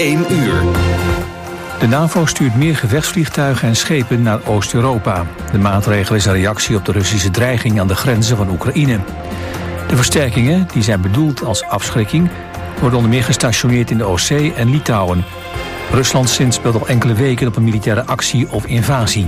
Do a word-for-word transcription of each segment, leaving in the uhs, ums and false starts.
één uur. De NAVO stuurt meer gevechtsvliegtuigen en schepen naar Oost-Europa. De maatregel is een reactie op de Russische dreiging aan de grenzen van Oekraïne. De versterkingen, die zijn bedoeld als afschrikking, worden onder meer gestationeerd in de Oostzee en Litouwen. Rusland zinspeelt al enkele weken op een militaire actie of invasie.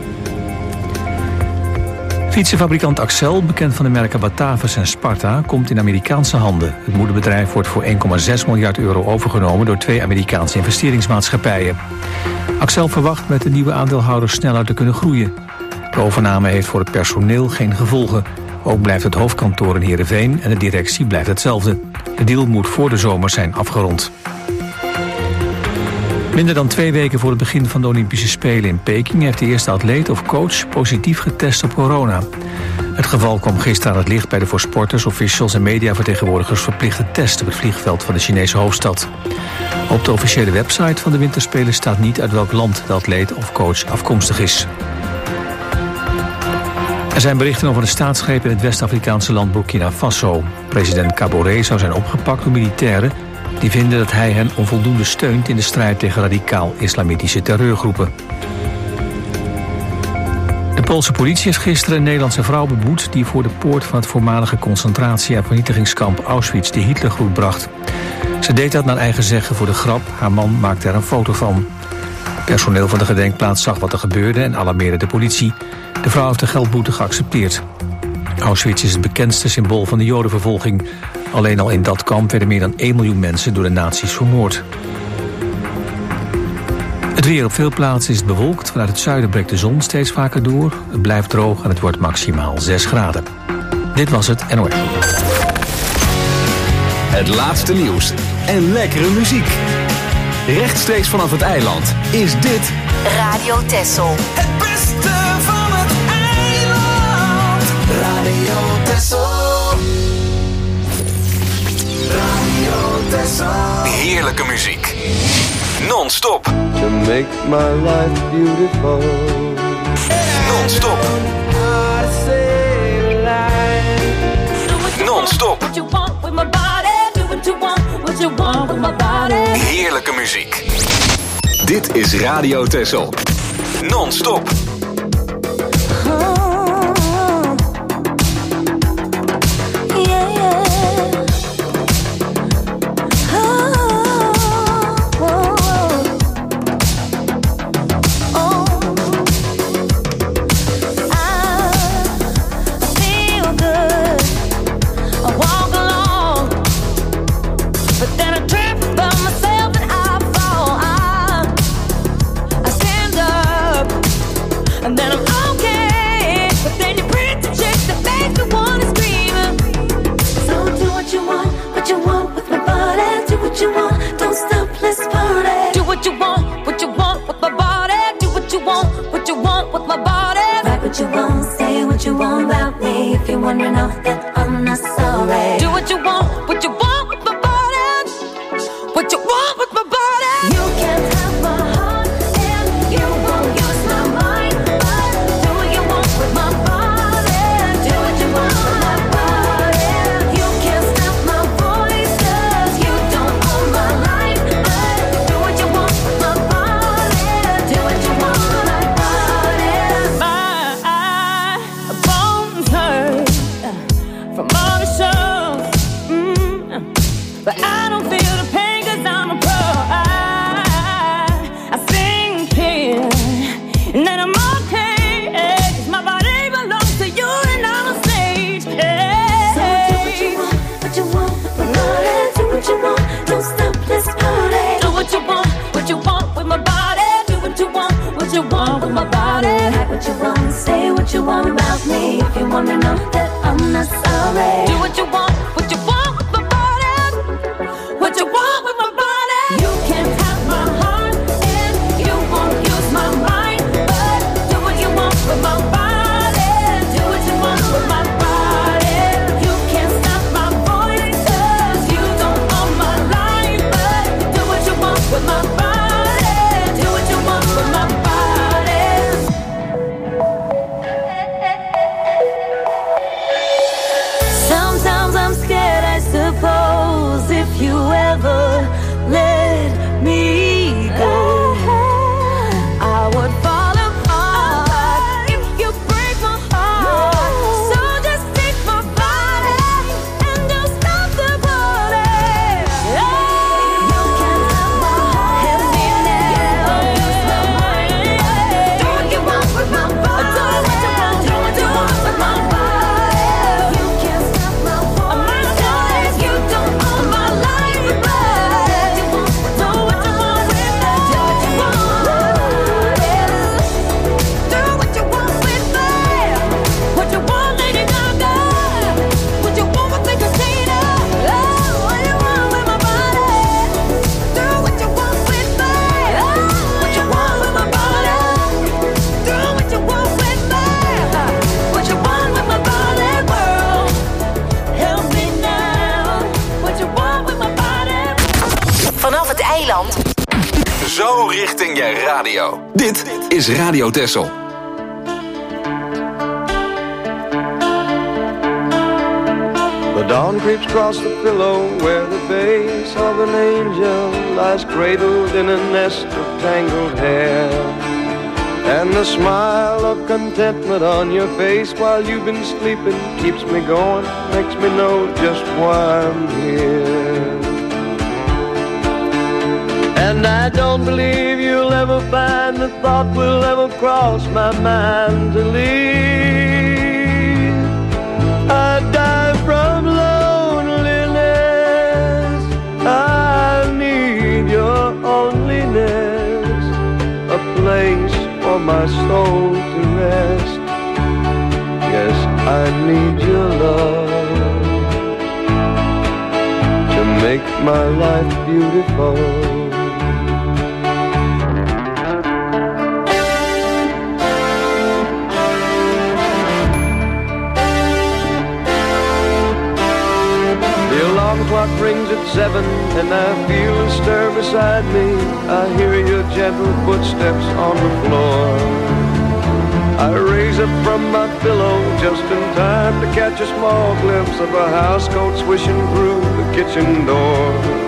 Fietsenfabrikant Accel, bekend van de merken Batavus en Sparta, komt in Amerikaanse handen. Het moederbedrijf wordt voor één komma zes miljard euro overgenomen door twee Amerikaanse investeringsmaatschappijen. Accel verwacht met de nieuwe aandeelhouders sneller te kunnen groeien. De overname heeft voor het personeel geen gevolgen. Ook blijft het hoofdkantoor in Heerenveen en de directie blijft hetzelfde. De deal moet voor de zomer zijn afgerond. Minder dan twee weken voor het begin van de Olympische Spelen in Peking heeft de eerste atleet of coach positief getest op corona. Het geval kwam gisteren aan het licht bij de voor sporters, officials en mediavertegenwoordigers verplichte test op het vliegveld van de Chinese hoofdstad. Op de officiële website van de Winterspelen staat niet uit welk land de atleet of coach afkomstig is. Er zijn berichten over een staatsgreep in het West-Afrikaanse land Burkina Faso. President Kaboré zou zijn opgepakt door militairen die vinden dat hij hen onvoldoende steunt in de strijd tegen radicaal-islamitische terreurgroepen. De Poolse politie heeft gisteren een Nederlandse vrouw beboet die voor de poort van het voormalige concentratie- en vernietigingskamp Auschwitz de Hitlergroet bracht. Ze deed dat naar eigen zeggen voor de grap. Haar man maakte er een foto van. Personeel van de gedenkplaats zag wat er gebeurde en alarmeerde de politie. De vrouw heeft de geldboete geaccepteerd. Auschwitz is het bekendste symbool van de Jodenvervolging. Alleen al in dat kamp werden meer dan één miljoen mensen door de nazi's vermoord. Het weer op veel plaatsen is bewolkt. Vanuit het zuiden breekt de zon steeds vaker door. Het blijft droog en het wordt maximaal zes graden. Dit was het N O S. Het laatste nieuws en lekkere muziek. Rechtstreeks vanaf het eiland is dit Radio Texel. Het beste van het eiland. Radio Texel. Radio Texel. heerlijke muziek. Non-stop. To make my life beautiful. Non-stop. Non-stop. Heerlijke muziek. Dit is Radio Texel. Non-stop. Some Zo richting je radio. Dit is Radio Texel. The dawn creeps across the pillow where the face of an angel lies cradled in a nest of tangled hair. And the smile of contentment on your face while you've been sleeping keeps me going, makes me know just why I'm here. And I don't believe you'll ever find the thought will ever cross my mind to leave. I die from loneliness, I need your loneliness, a place for my soul to rest. Yes, I need your love to make my life beautiful. The alarm clock rings at seven and I feel a stir beside me. I hear your gentle footsteps on the floor. I raise up from my pillow just in time to catch a small glimpse of a housecoat swishing through the kitchen door.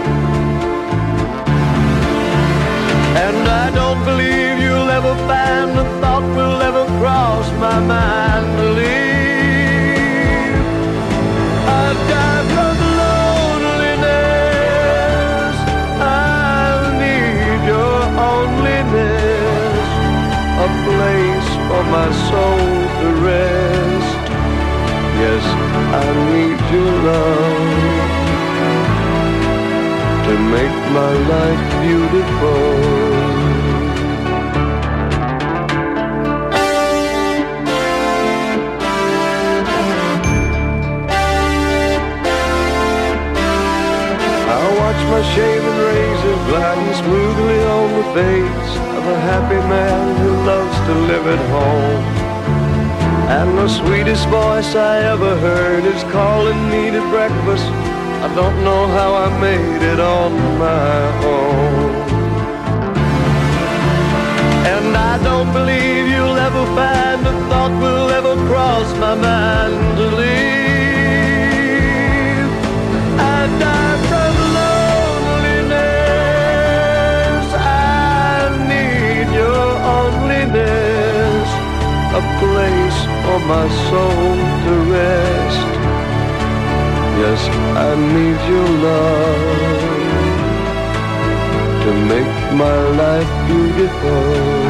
And I don't believe you'll ever find a thought will ever cross my mind to leave. I die from loneliness, I need your loneliness, a place for my soul to rest. Yes, I need your love to make my life beautiful. My shaven razor gliding smoothly on the face of a happy man who loves to live at home. And the sweetest voice I ever heard is calling me to breakfast. I don't know how I made it on my own. And I don't believe you'll ever find a thought will ever cross my mind to leave. I die from a place for my soul to rest. Yes, I need your love to make my life beautiful.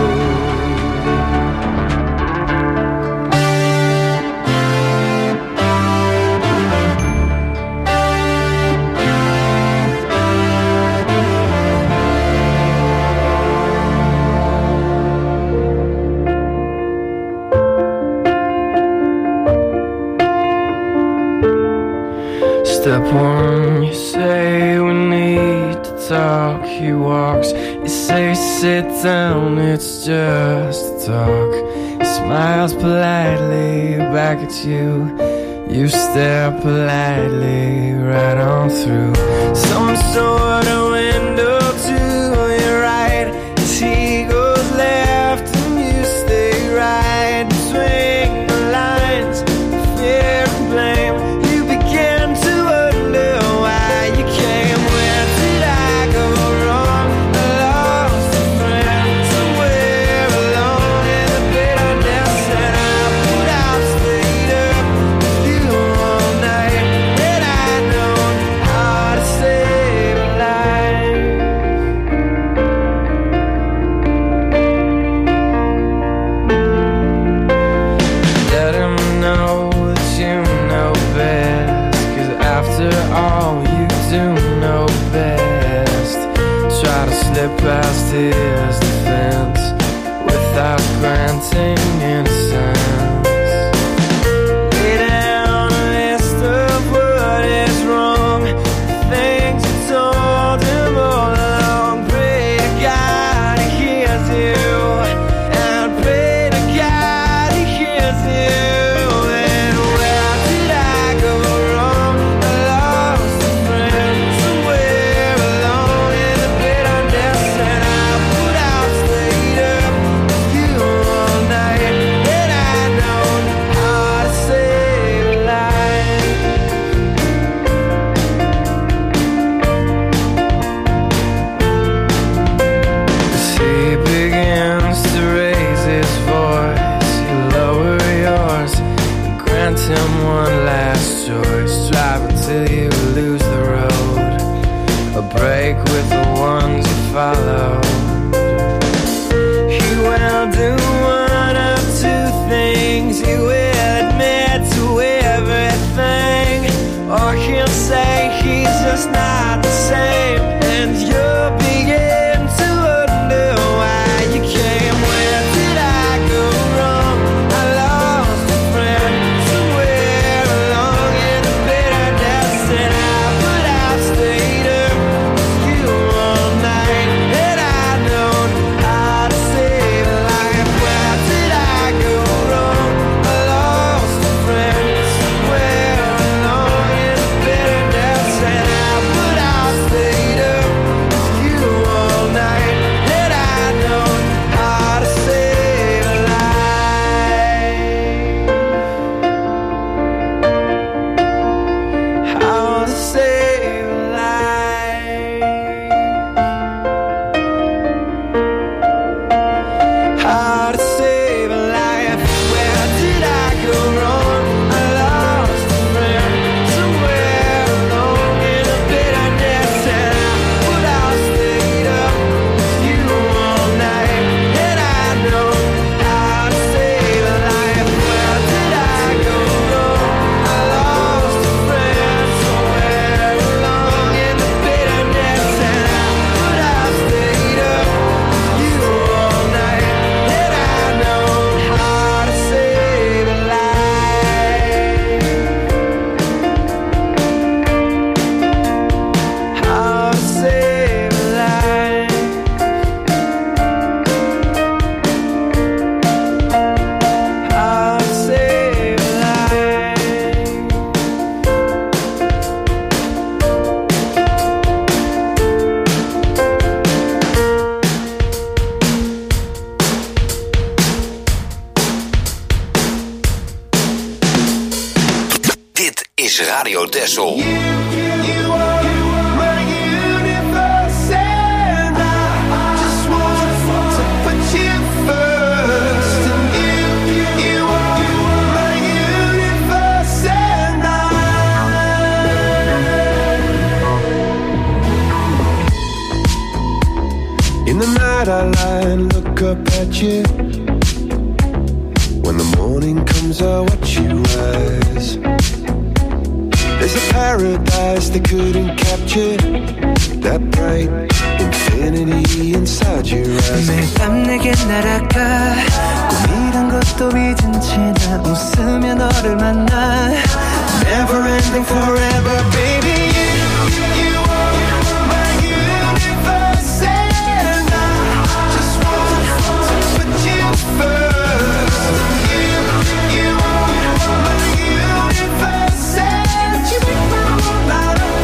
Step one, you say we need to talk. He walks, you say sit down, it's just a talk. He smiles politely back at you. You stare politely right on through some sort of window to your right. As he goes left and you stay right between the lines of fear and blame. Past his defense without granting innocence. Lay down a list of what is wrong, the things you told him all along. Pray to God he hears you, and pray to God he hears you. And where did I go wrong? I lost a friend somewhere alone in the bitterness. And I followed. He will do one of two things. He will admit to everything, or he'll say he's just not the same, and you'll begin to wonder why you came. Where did I go wrong? I lost a friend somewhere along in the bitterness, and I but I stayed up with you all night, and I know how to save a life. Where did I go wrong? I lost a friend somewhere along in the bitterness, and I but I stayed up with you all night, and I know how to save a life. How to save a life. How to save a life. Where did I go wrong? I lost a friend somewhere along in the bitterness, and I but I stayed up with you all night, and I know how to save a life. Where did I go wrong? I lost a friend somewhere along in the bitterness, and I but I stayed up with you all night, and I know how to save a life. How to save a life. How to save a life. Dit is Radio Texel. In the night I lie and look up at you. When the morning comes I watch you rise. There's a paradise they couldn't capture, that bright infinity inside your eyes. 매일 밤 내게 날아가 꿈이란 것도 잊은 채 나 웃으며 너를 만나. Never ending forever baby. You, you are my universe, and I just want to put you first. You, you are my universe, and you make my world light up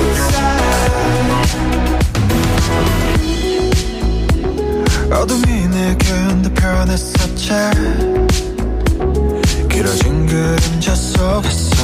inside. 어둠이 내겐 더 변했었지. 길어진 그림자 속에서.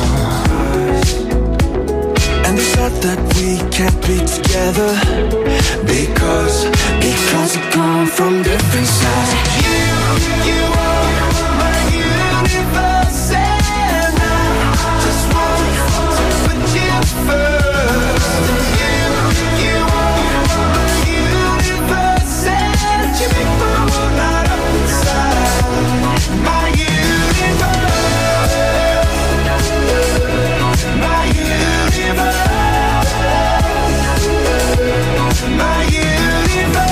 And they said that we can't be together because, because we come from different sides. You, you are my universe, and I just want to put you first. You, you are my universe, and you make my world light up inside. My universe, my universe. My universe.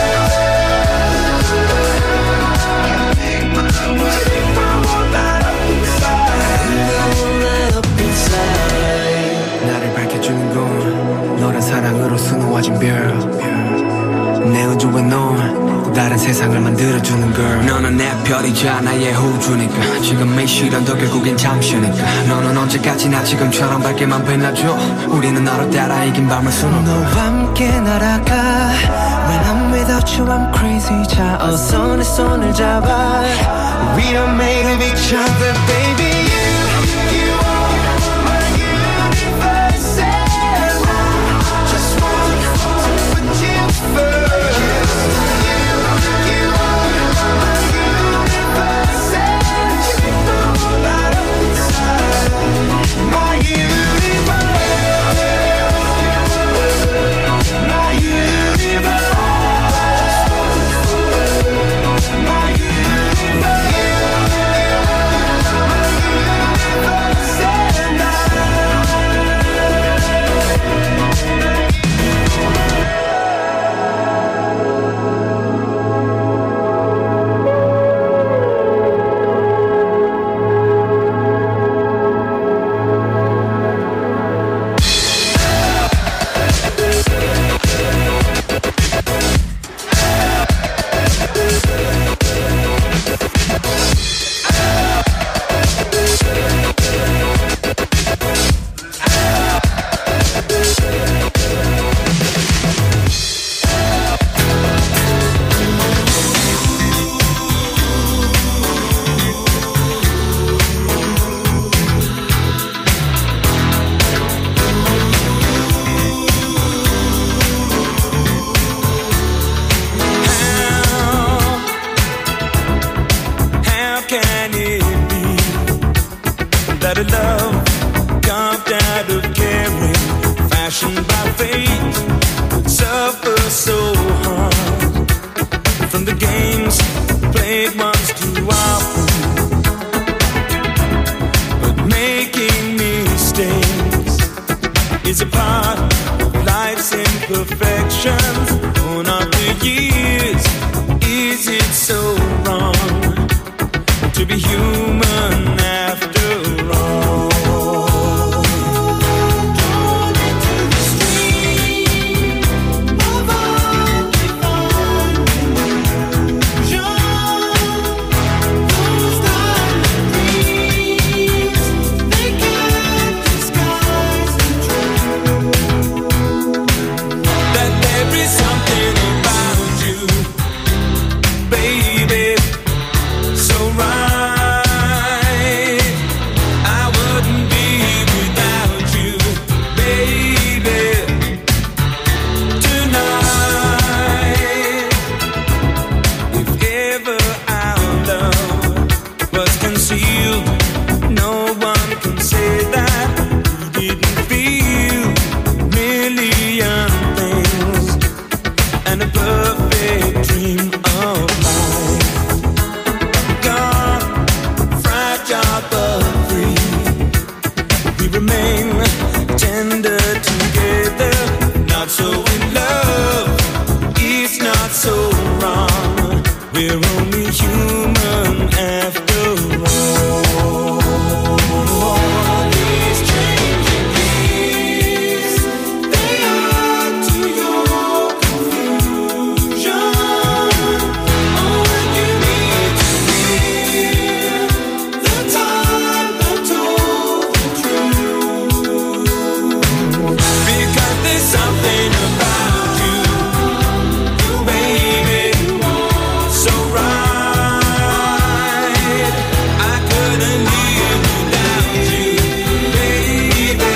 나를 밝혀주는 건 너란 사랑으로 수놓아진 별. 내 우주에 넌 다른 세상을 만들어주는 girl. 너는 내 별이자 나의 호주니까 지금 이 시련도 결국엔 잠시니까. 너는 언제까지나 지금처럼 밝게만 빛나줘. 우리는 너를 따라 이긴 밤을 수놓아. 너와 함께 날아가. When I'm without you I'm crazy. 자 어서 내 손을 잡아. We are made of each other baby. You, you are my universe, and I just want to put you first. You, you are my universe, and you make my world light up inside. My universe, my universe. not so wrong. We're only human after all. These changing keys, they add to your confusion. All you need to hear, the time that told the truth. Because there's something about you, you baby, so right. I couldn't live without you, baby,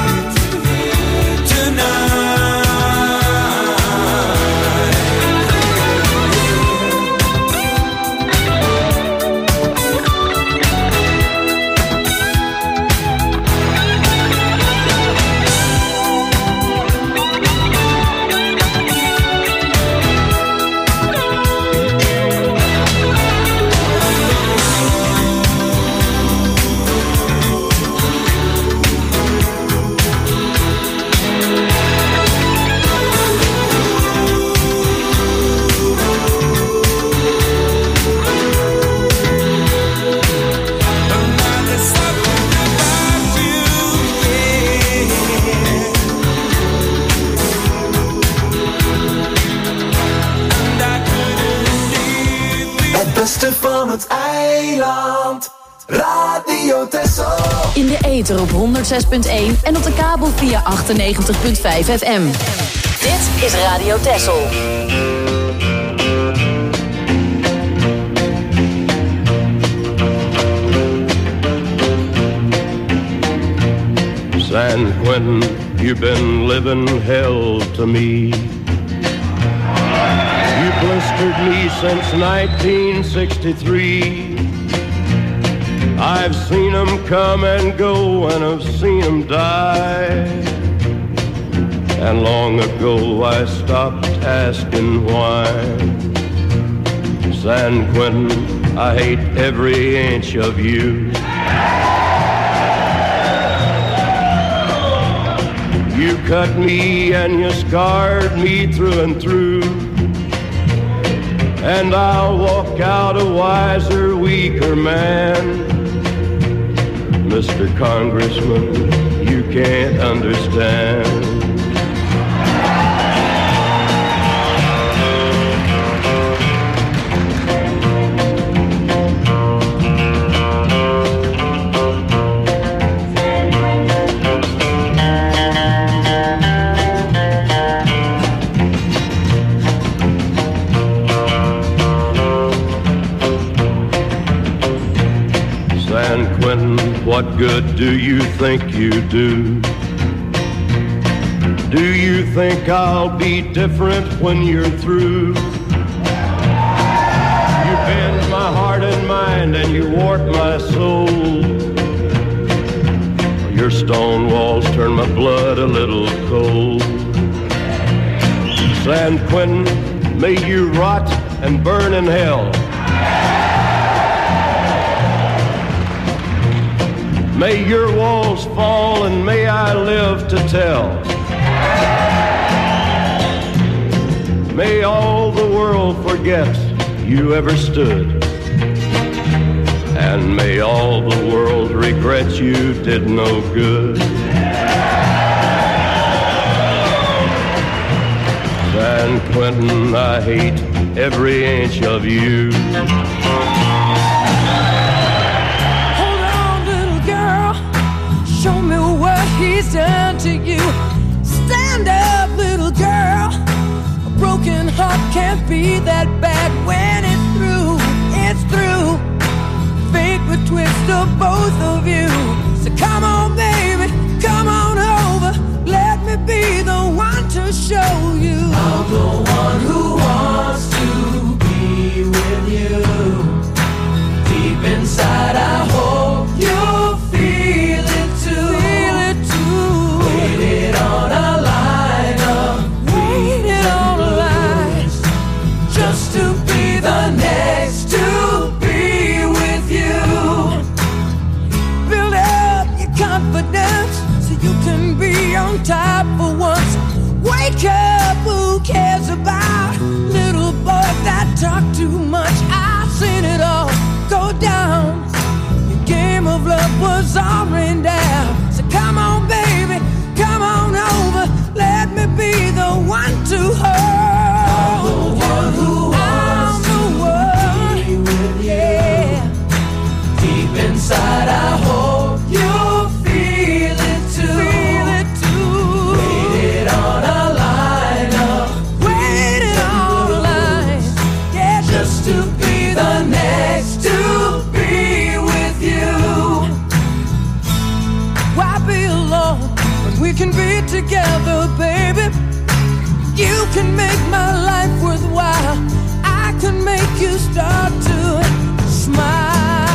Het beste van het eiland. Radio Texel. In de ether op honderdzes punt één en op de kabel via achtennegentig punt vijf F M. Dit is Radio Texel. San Quentin, you've been living hell to me. You blistered me since nineteen sixty-three. I've seen them come and go, and I've seen them die. And long ago I stopped asking why. San Quentin, I hate every inch of you. You cut me and you scarred me through and through. And I'll walk out a wiser, weaker man. Mister Congressman, you can't understand. What good do you think you do? Do you think I'll be different when you're through? You bend my heart and mind and you warp my soul. Your stone walls turn my blood a little cold. San Quentin, may you rot and burn in hell. May your walls fall and may I live to tell. May all the world forget you ever stood. And may all the world regret you did no good. San Quentin, I hate every inch of you. Show me what he's done to you. Stand up, little girl. A broken heart can't be that bad when it's through. It's through. Fate would twist of both of you. So come on, baby, come on over. Let me be the one to show you. I'm the one who wants to be with you. Deep inside, I hope you'll feel it. Feel it too. Waited on a line of waited on a line just to be the next to be with you. Build up your confidence so you can be on top for once. Wake up, who cares about talk too much, I've seen it all go down. Your game of love was all rained down. So come on, baby, come on over. Let me be the one to hold. I'm the one who wants to be with you. Yeah. Deep inside, I hope you feel it too. Feel it too. Waited on a line up. Waited on a line. Yeah, just to be the next to be with you. Why be alone when we can be together, baby? You can make my life worthwhile. I can make you start to smile.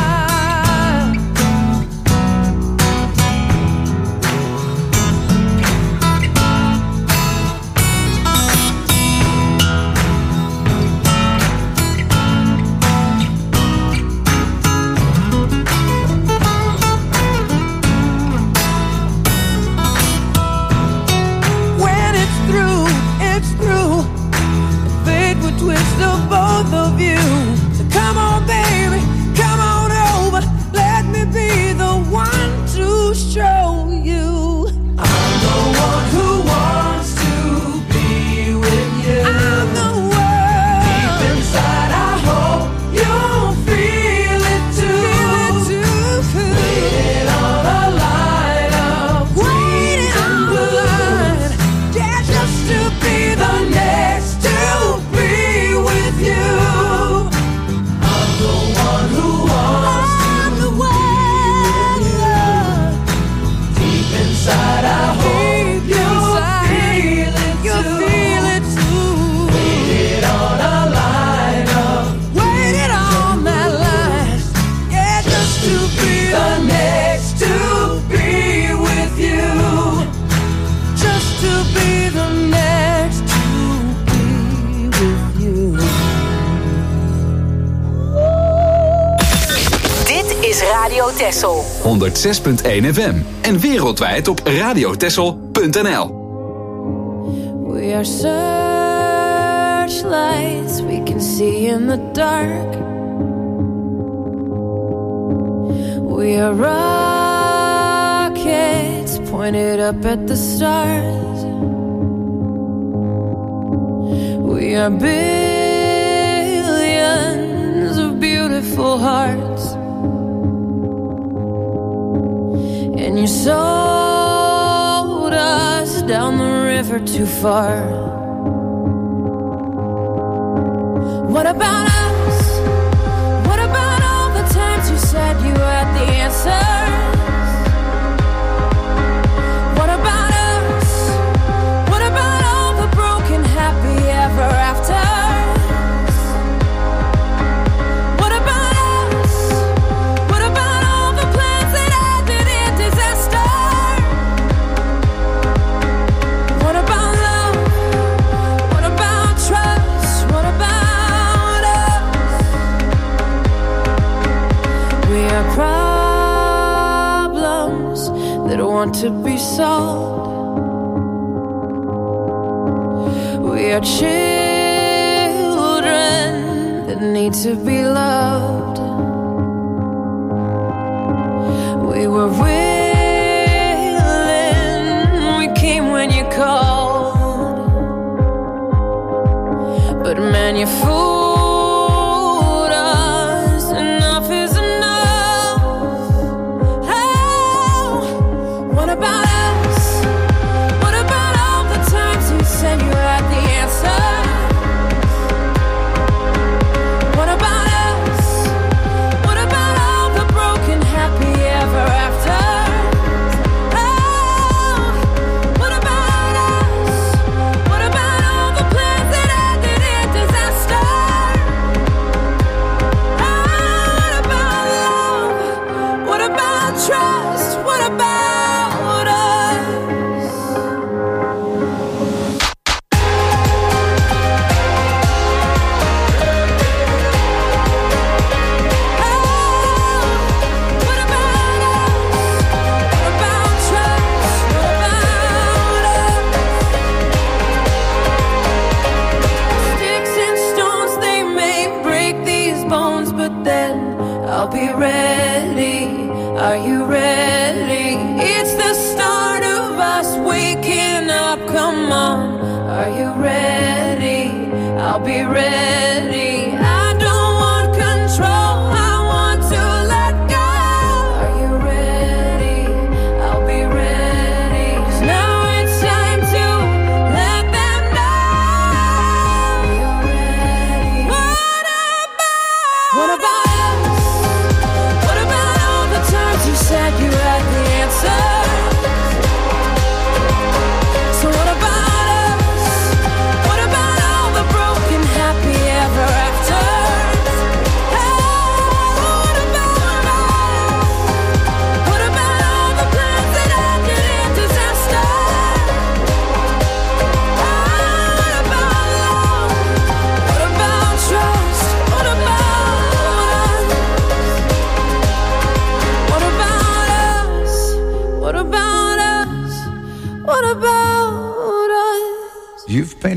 Twist of both of you. So come on, baby, come on over. Let me be the one to show you. I'm the one who wants to be with you. I'm the one. Deep inside, I hope you'll feel it too. Feel it too. Waiting on a line of waiting on the line. Yeah, just to be the next to you. I'm the one who wants I'm to the one. Deep inside, I hope you'll feel it you'll too. Feel it too. Waited on a line up. Waited on that line. Yeah, just to be the next to be with you. Just to be the next to be with you. Is Radio Texel honderd zes punt één F M en wereldwijd op radiotexel punt n l. We are searchlights we can see in the dark. We are rockets pointed up at the stars. We are billions of beautiful hearts. And you sold us down the river too far. What about us? What about all the times you said you had the answers? What about us? What about all the broken happy ever afters? Problems that want to be solved. We are children that need to be loved. We were willing, we came when you called, but man, you fooled. What about all the plans that ended in disaster?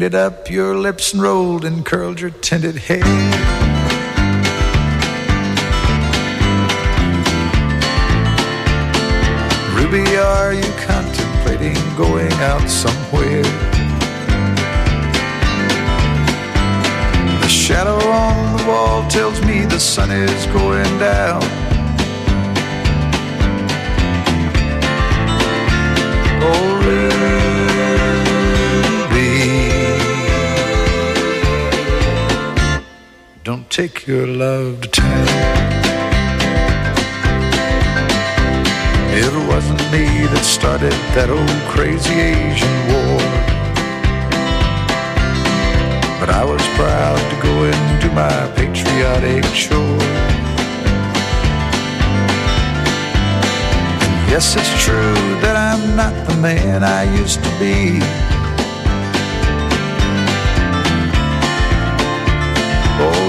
painted up your lips and rolled and curled your tinted hair. Ruby, are you contemplating going out somewhere? The shadow on the wall tells me the sun is going down. Oh, Ruby, don't take your love to town. It wasn't me that started that old crazy Asian war, but I was proud to go into my patriotic chore. And yes, it's true that I'm not the man I used to be. Oh,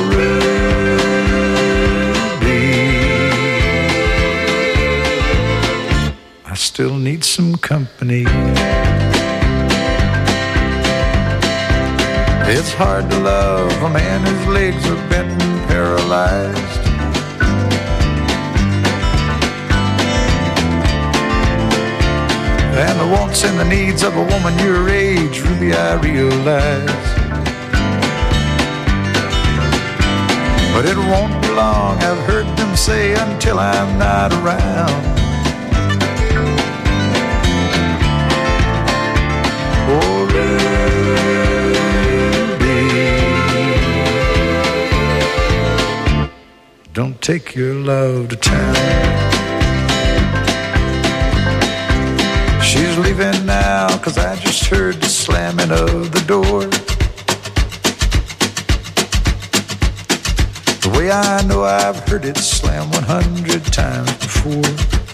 Ruby, I still need some company. It's hard to love a man whose legs are bent and paralyzed. And the wants and the needs of a woman your age, Ruby, I realize. But it won't be long, I've heard them say, until I'm not around. Oh, Ruby, don't take your love to town. She's leaving now, 'cause I just heard the slamming of the door. The way I know I've heard it slam one hundred times before.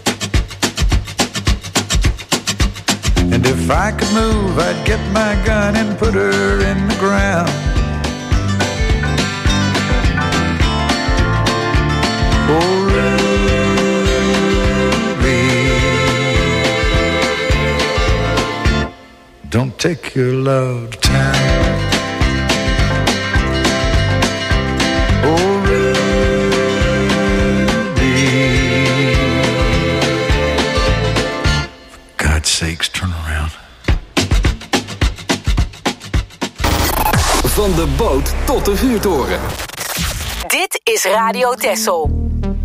And if I could move, I'd get my gun and put her in the ground. Oh, Ruby, don't take your love to town. Oh, Ruby, for God's sakes, turn around. Van de boot tot de vuurtoren. Dit is Radio Texel.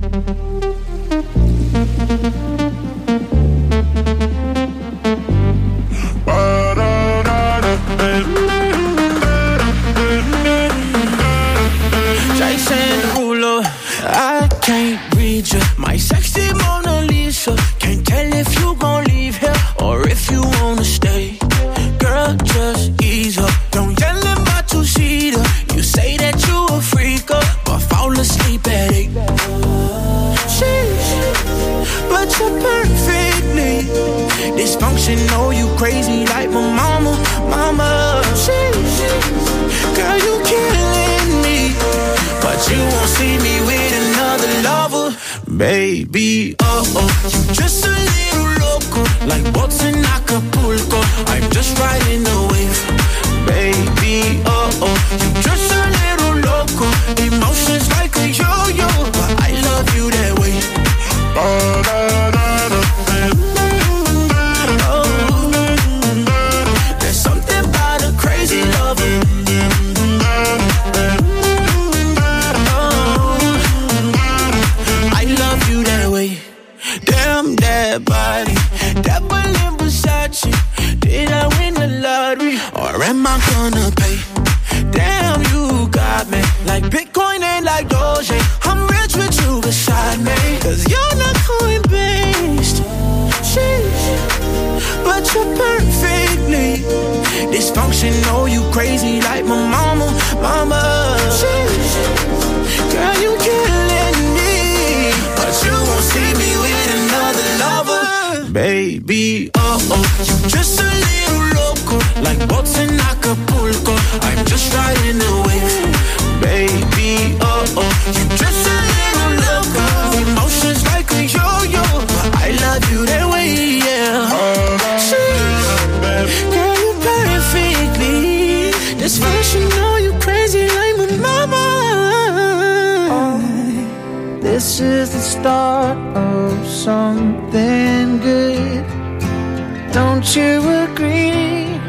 Jason Derulo, I can't read you. My sexy Mona Lisa. Can't tell if you gon' leave here or if you wanna stay. Girl, just ease up. Don't yell in my two-seater. You say that you a freaker, but fall asleep at eight. Sheesh, but you're perfectly dysfunctional. You crazy like my mama, mama. Sheesh, girl, you killing me, but you won't see me with another lover, baby. Oh oh, you just a little loco, like boats in Acapulco. I'm just riding the wave, baby. Oh oh, you just a little loco, emotions like a yo-yo, but I love you that way. Oh, there's something about a crazy lover. Damn that body, that Berlin Versace. Did I win the lottery or am I gonna pay? Damn, you got me like Bitcoin and like Doge. I'm rich with you beside me, 'cause you're not coin-based. Sheesh, but you're perfectly dysfunctional. You crazy like my mama, mama. Sheesh, girl, you killing me, but you won't see me with another lover, baby. Oh oh, you just a little loco, like boats in Acapulco. I'm just riding the wave, baby. Oh oh, you just a little loco, emotions like a yo-yo, but I love you that way, yeah. Sheesh, girl, you perfectly This is the start of something good. Don't you agree?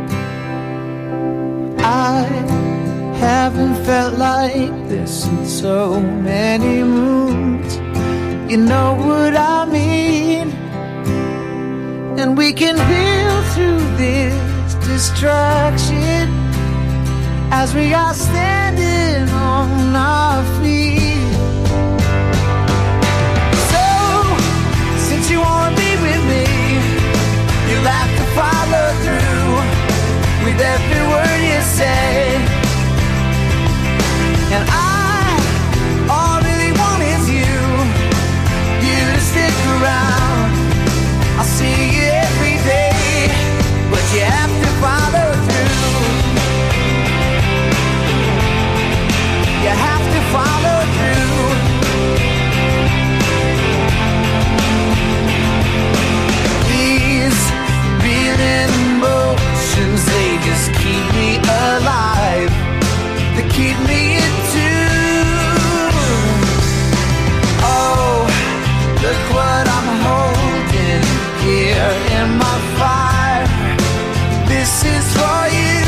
I haven't felt like this in so many moons. You know what I mean? And we can build through this distraction as we are standing on our feet. So, since you wanna be with me, you'll have to follow through with every word you say. And I, all I really want is you, you to stick around. I'll see you every day, but you have to follow through. You have to follow through. These beating emotions, they just keep me alive. They keep me in tune. Oh, look what I'm holding here in my fire. This is for you.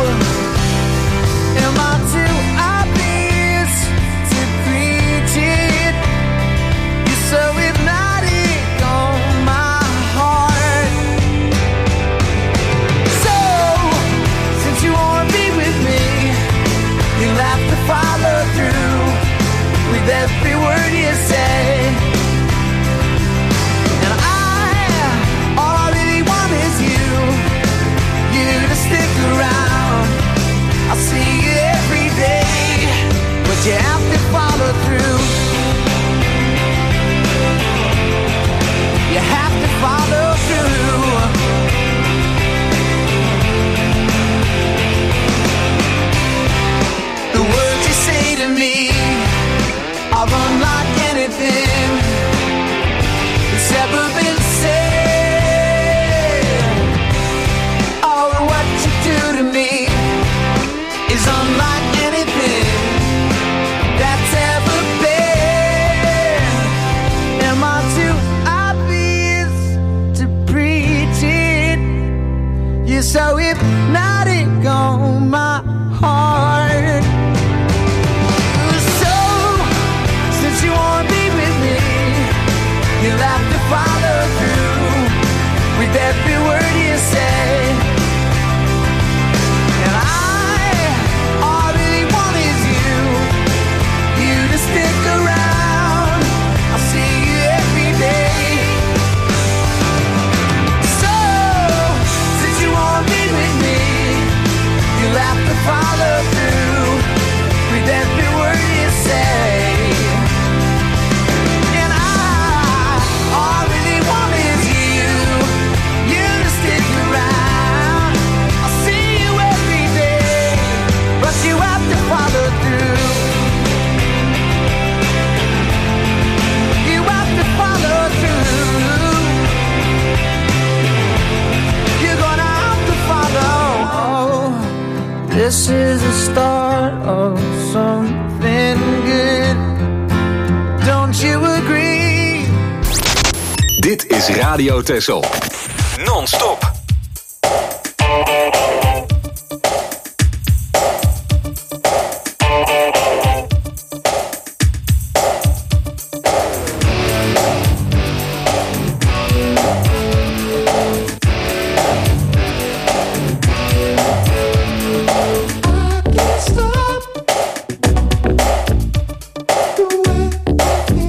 Am I too obvious to preach it? You're so hypnotic on my heart. So, since you wanna be with me, you'll have to follow through with every word you say. And I, all I really want is you, you to stick around. I'll see you every day, but you have to follow through. You have to follow through. The words you say to me are unlike anything that's ever been said. Oh, and what you do to me is unlike anything that's ever been. Am I too obvious to preach it? You're so hypnotic on my heart. So, since you wanna be with me, you'll have to follow through with every word you say. And I, all I really want is you, you to stick around. I'll see you every day. So, since you wanna be with me, you'll have to follow through with every word you say. And I, all I really want is you, you to stick around. I'll see you every day, but you have to follow through. You have to follow through. You're gonna have to follow. This is the start of something good. Don't you agree? Dit is Radio Texel. Non-stop.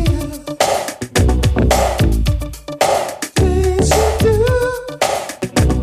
Things you do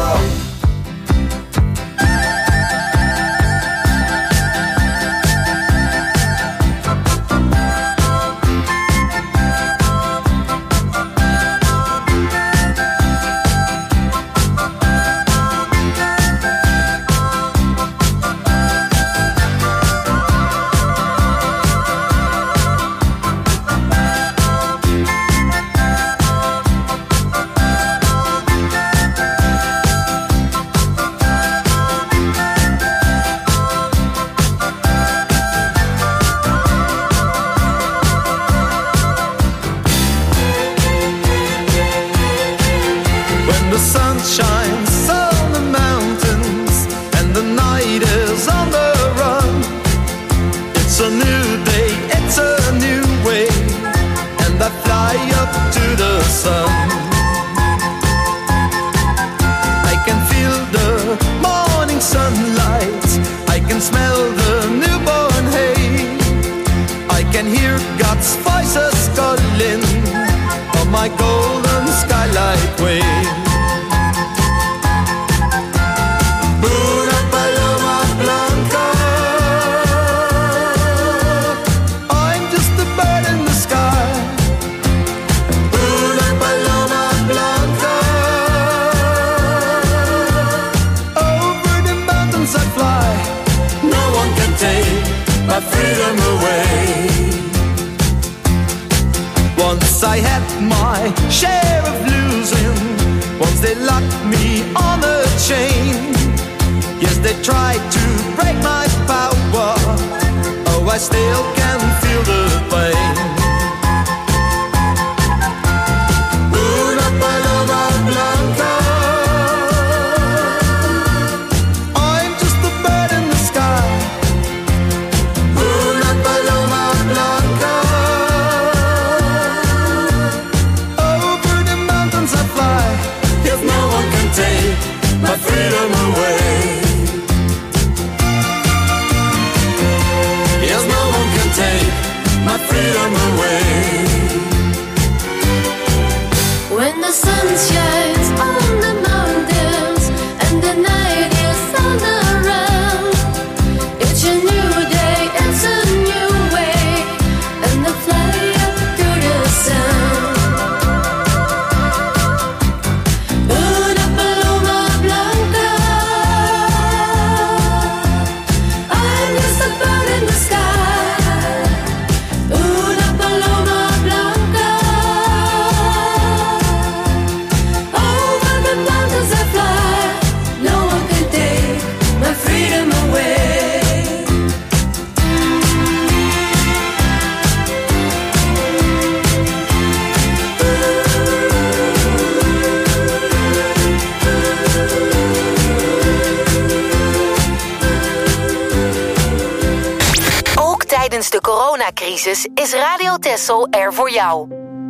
Tijdens de coronacrisis is Radio Texel er voor jou.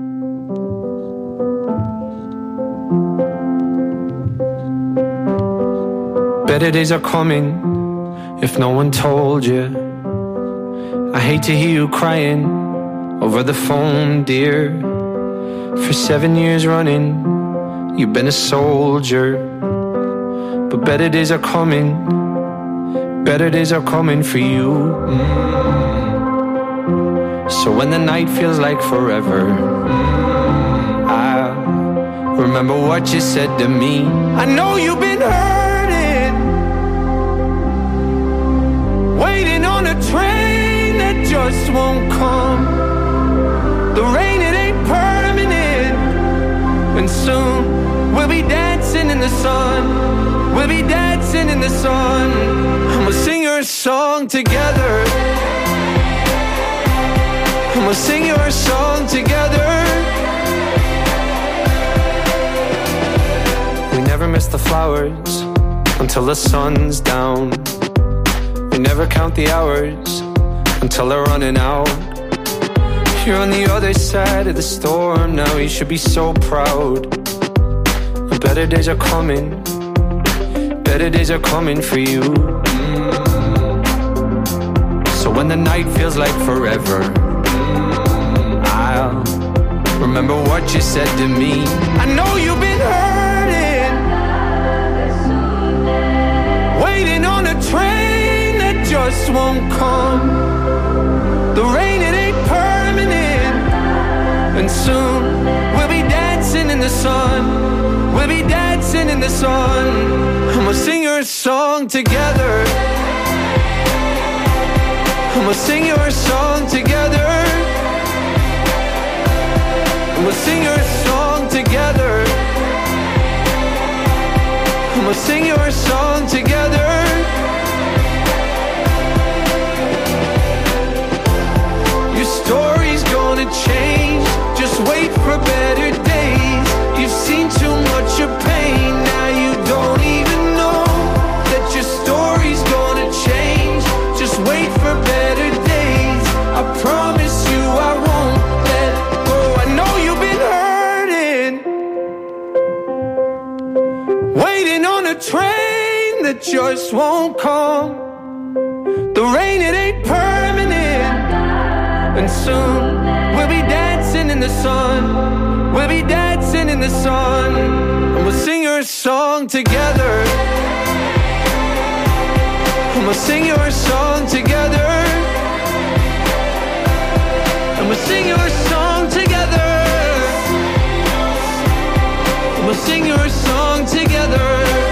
Better days are coming, if no one told you. I hate to hear you crying over the phone, dear. For seven years running, you've been a soldier. But better days are coming, better days are coming for you. Mm. So when the night feels like forever, mm, I'll remember what you said to me. I know you've been hurting, waiting on a train that just won't come. The rain, it ain't permanent, and soon we'll be dancing in the sun. We'll be dancing in the sun, and we'll sing your song together. And we'll sing your song together. We never miss the flowers until the sun's down. We never count the hours until they're running out. You're on the other side of the storm now. You should be so proud. The better days are coming, better days are coming for you. Mm. So when the night feels like forever, mm, I'll remember what you said to me. I know you've been hurting, just won't come. The rain, it ain't permanent. And soon we'll be dancing in the sun. We'll be dancing in the sun. And we'll sing your song together. And we'll sing your song together. And we'll sing your song together. And we'll sing your song together. Your story's gonna change. Just wait for better days. You've seen too much of pain. Now you don't even know that your story's gonna change. Just wait for better days. I promise you I won't let go. I know you've been hurting, waiting on a train that just won't come. The rain, it ain't permanent. And soon we'll be dancing in the sun. We'll be dancing in the sun. And we'll sing your song together. And we'll sing your song together. And we'll sing your song together. And we'll sing your song together.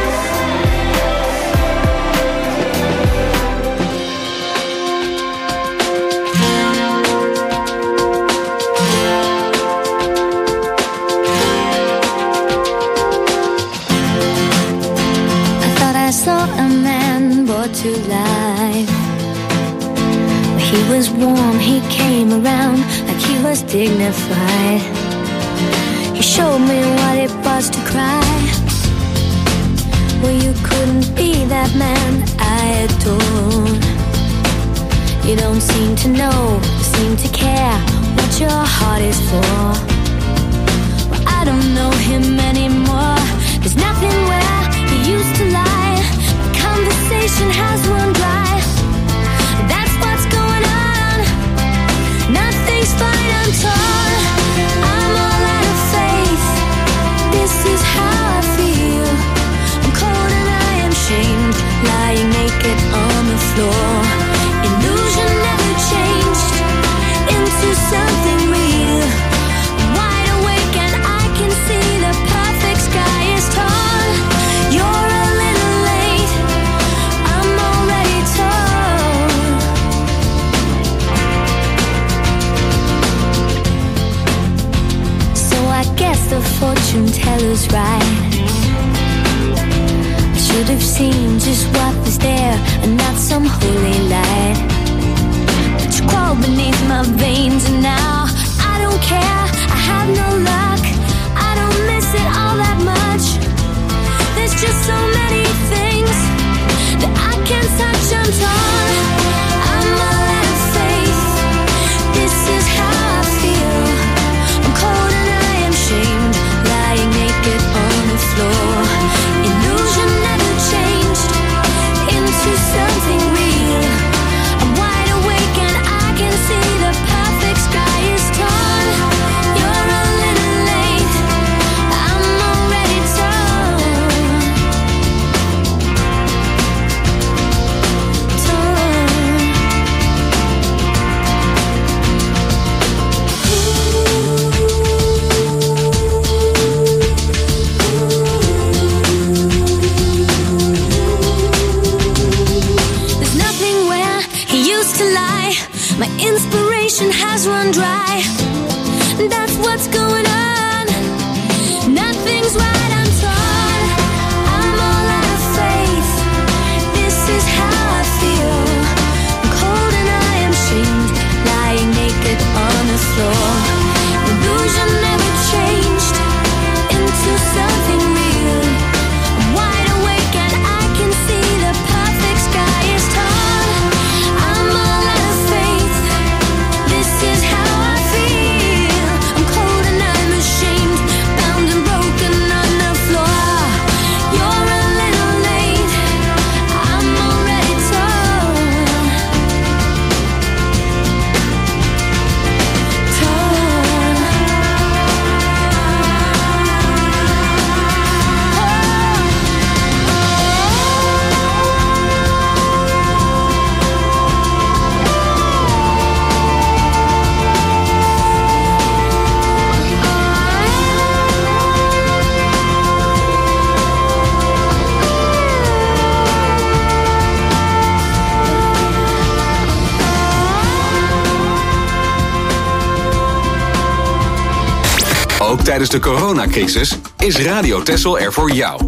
To life, he was warm, he came around like he was dignified. He showed me what it was to cry. Well, you couldn't be that man I adore. You don't seem to know, seem to care what your heart is for. Well, I don't know him anymore. There's nothing where he used to lie. Conversation has run dry. That's what's going on. Nothing's fine, I'm torn. I'm all out of faith. This is how I feel. I'm cold and I am shamed, lying naked on the floor. Illusion never changed into something real. I'm wide awake and I can see the perfect sky is torn. You're a little late, I'm already torn. So I guess the fortune teller's right. I should have seen just what was there and not some holy light. But you crawl beneath my veins and now I don't care, I have no luck. I don't miss it all that much. There's just so many things that I can't touch, I'm torn. I'm all out of faith. This is how I feel. I'm cold and I am shamed, lying naked on the floor. Illusion never changed into something real. I'm wide awake and I can see the perfect sky is torn. You're a little late, I'm already torn. There's nothing where he used to lie. My inspiration has run dry. That's what's going on. Nothing's right, I'm torn. I'm all out of faith. This is how I feel. I'm cold and I am shamed, lying naked on the floor. Illusion never changed into something real. I'm wide awake and I can see the perfect sky is torn. I'm all out of faith. This is how I feel. Ook tijdens de coronacrisis is Radio Texel er voor jou.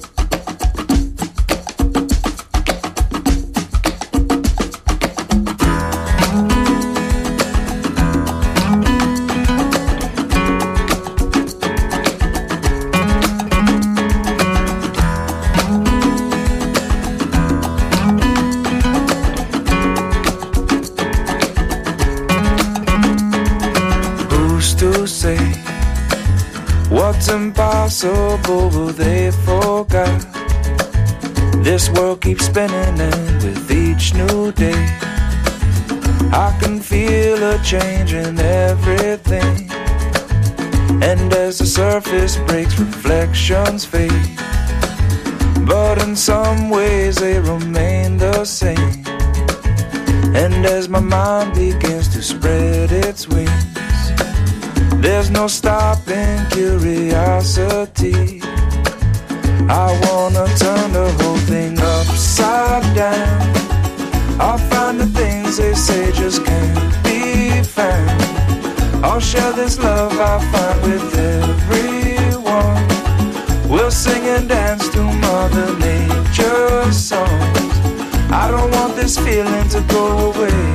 What's impossible, will they forgot? This world keeps spinning and with each new day I can feel a change in everything. And as the surface breaks, reflections fade, but in some ways they remain the same. And as my mind begins to spread its wings, there's no stopping curiosity. I wanna turn the whole thing upside down. I'll find the things they say just can't be found. I'll share this love I find with everyone. We'll sing and dance to Mother Nature's songs. I don't want this feeling to go away.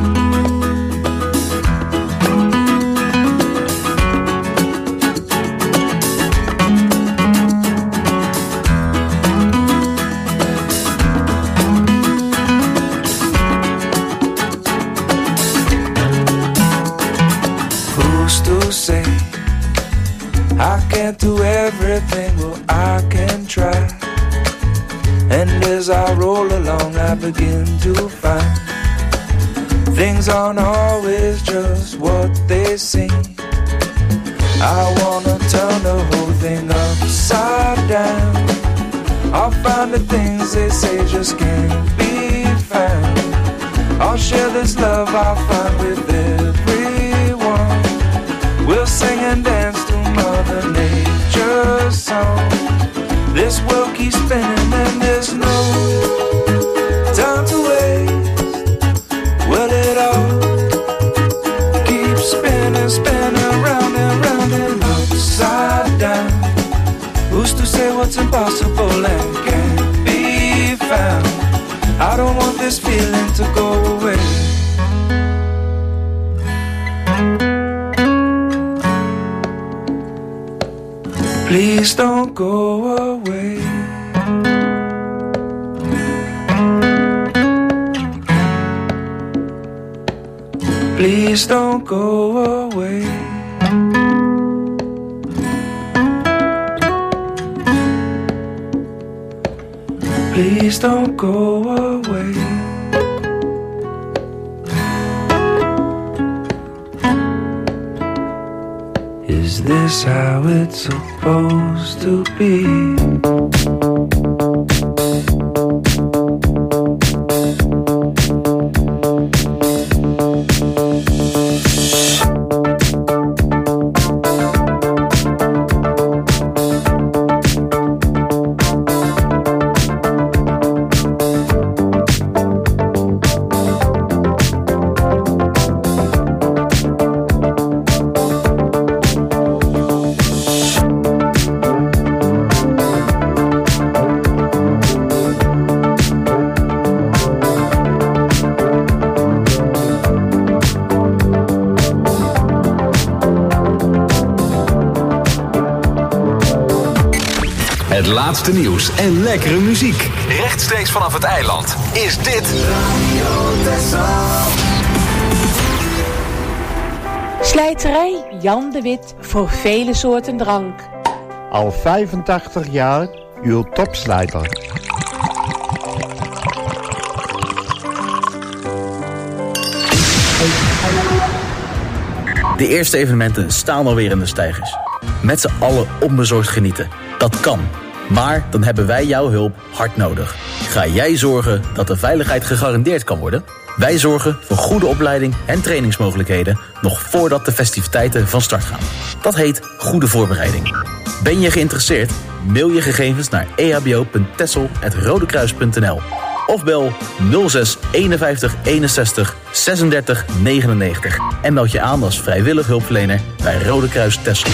Say I can't do everything, well I can try. And as I roll along I begin to find things aren't always just what they seem. I wanna turn the whole thing upside down. I'll find the things they say just can't be found. I'll share this love I find with everyone. We'll sing and dance to Mother Nature's song. This world keeps spinning and there's no time to waste. Well, it all keeps spinning, spinning round and round and upside down. Who's to say what's impossible and can't be found? I don't want this feeling to go away. Please don't go away. Please don't go away. Please don't go away. Is this how it's supposed to be? Het laatste nieuws en lekkere muziek. Rechtstreeks vanaf het eiland is dit Radio Texel. Slijterij Jan de Wit voor vele soorten drank. Al vijfentachtig jaar uw topslijter. De eerste evenementen staan alweer in de steigers. Met z'n allen onbezorgd genieten. Dat kan. Maar dan hebben wij jouw hulp hard nodig. Ga jij zorgen dat de veiligheid gegarandeerd kan worden? Wij zorgen voor goede opleiding en trainingsmogelijkheden nog voordat de festiviteiten van start gaan. Dat heet goede voorbereiding. Ben je geïnteresseerd? Mail je gegevens naar e h b o punt texel apenstaartje rodekruis punt n l. Of bel nul zes eenenvijftig eenenzestig zesendertig negenennegentig en meld je aan als vrijwillig hulpverlener bij Rode Kruis Texel.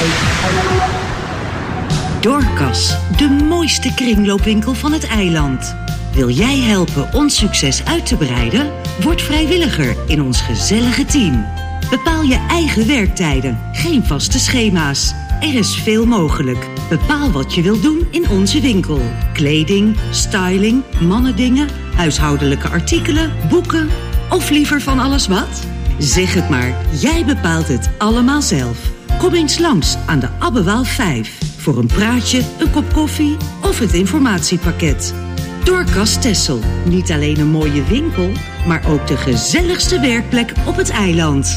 Dorcas, de mooiste kringloopwinkel van het eiland. Wil jij helpen ons succes uit te breiden? Word vrijwilliger in ons gezellige team. Bepaal je eigen werktijden, geen vaste schema's. Er is veel mogelijk. Bepaal wat je wilt doen in onze winkel. Kleding, styling, mannendingen, huishoudelijke artikelen, boeken of liever van alles wat? Zeg het maar, jij bepaalt het allemaal zelf. Kom eens langs aan de Abbewaal vijf voor een praatje, een kop koffie of het informatiepakket. Dorcas Texel, niet alleen een mooie winkel, maar ook de gezelligste werkplek op het eiland.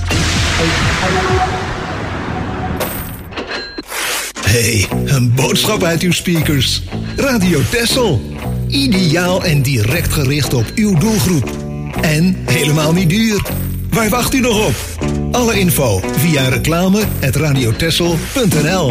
Hey, een boodschap uit uw speakers. Radio Texel. Ideaal en direct gericht op uw doelgroep. En helemaal niet duur. Waar wacht u nog op? Alle info via reclame at radiotexel punt n l.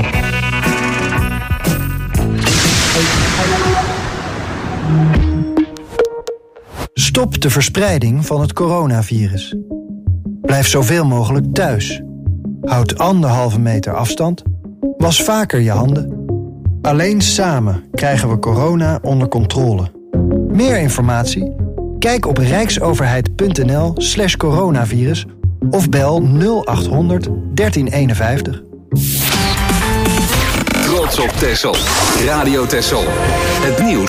Stop de verspreiding van het coronavirus. Blijf zoveel mogelijk thuis. Houd anderhalve meter afstand. Was vaker je handen. Alleen samen krijgen we corona onder controle. Meer informatie? Kijk op rijksoverheid.nl slash coronavirus of bel nul achthonderd dertien eenenvijftig. Trots op Texel. Radio Texel. Het nieuws